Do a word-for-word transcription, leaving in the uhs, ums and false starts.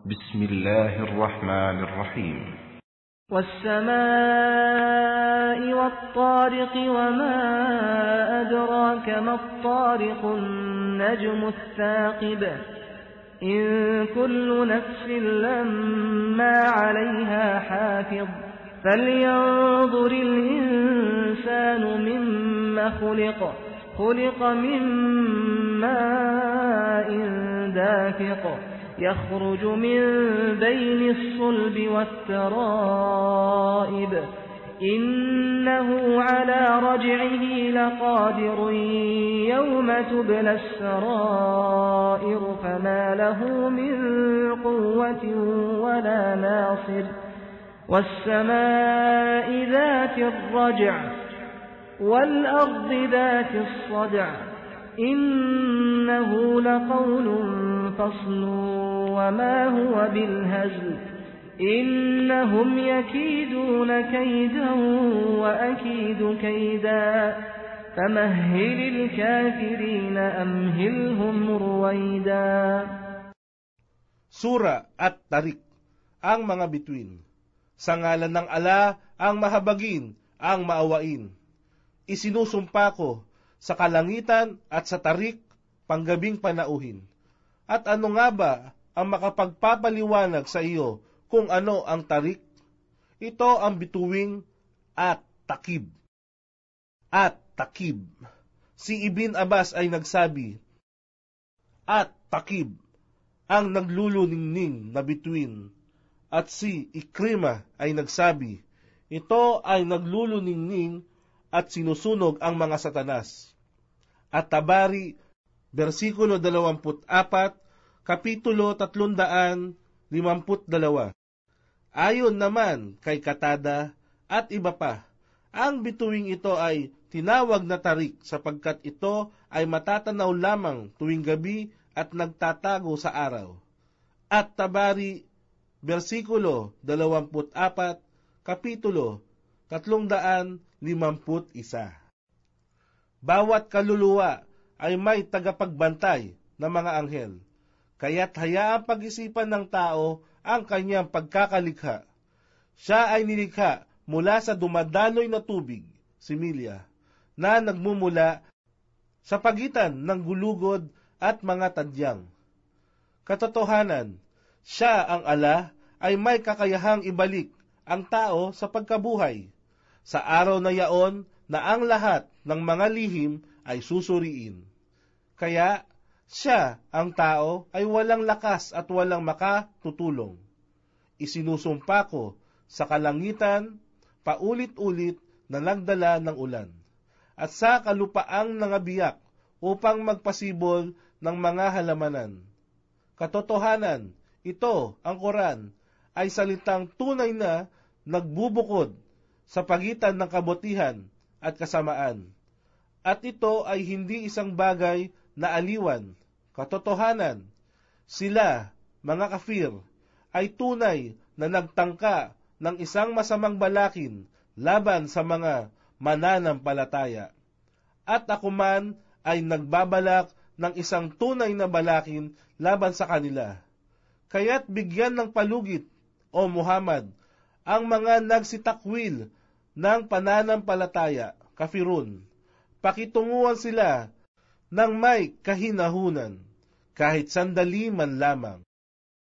بسم الله الرحمن الرحيم والسماء والطارق وما أدراك ما الطارق النجم الثاقب إن كل نفس لما عليها حافظ فلينظر الإنسان مما خلق خلق من ماء دافق يخرج من بين الصلب والترائب إنه على رجعه لقادر يوم تبلى السرائر فما له من قوة ولا ناصر والسماء ذات الرجع والأرض ذات الصدع إنه لقول فصل وما هو بالهزل إنهم يكيدون كيدا وأكيد كيدا فمهل الكافرين أمهلهم رويدا. Sura at Tarik, ang mga bituin. Sa ngalan ng Ala, ang mahabagin, ang maawain. Isinusumpa ko sa kalangitan at sa tarik, panggabing panauhin. At ano nga ba ang makapagpapaliwanag sa iyo kung ano ang tarik? Ito ang bituing at takib. At takib. Si Ibn Abbas ay nagsabi, at takib, ang nagluluningning na bituin. At si Ikrima ay nagsabi, ito ay nagluluningning at sinusunog ang mga satanas. At Tabari, versikulo dalawampu't apat, kapitulo tatlundaan limamput dalawa. Ayon naman kay Katada at iba pa, ang bituing ito ay tinawag na tarik sapagkat ito ay matatanaw lamang tuwing gabi at nagtatago sa araw. At Tabari, versikulo dalawamput apat, kapitulo tatlundaan limamput isa. Bawat kaluluwa ay may tagapagbantay na mga anghel, kaya't hayaang pag-isipan ng tao ang kanyang pagkakalikha. Siya ay nilikha mula sa dumadaloy na tubig, similya, na nagmumula sa pagitan ng gulugod at mga tadyang. Katotohanan, siya ang Ala ay may kakayahang ibalik ang tao sa pagkabuhay, sa araw na yaon na ang lahat ng mga lihim ay susuriin. Kaya, siya, ang tao, ay walang lakas at walang makatutulong. Isinusumpa ko sa kalangitan, paulit-ulit na nagdala ng ulan, at sa kalupaang nangabiyak upang magpasibol ng mga halamanan. Katotohanan, ito, ang Quran, ay salitang tunay na nagbubukod sa pagitan ng kabutihan at kasamaan. At ito ay hindi isang bagay na aliwan. Katotohanan, sila, mga kafir, ay tunay na nagtangka ng isang masamang balakin laban sa mga mananampalataya. At ako man ay nagbabalak ng isang tunay na balakin laban sa kanila. Kaya't bigyan ng palugit, O Muhammad, ang mga nagsitakwil ng pananampalataya, kafirun. Pakitunguhan sila ng may kahinahunan, kahit sandali man lamang.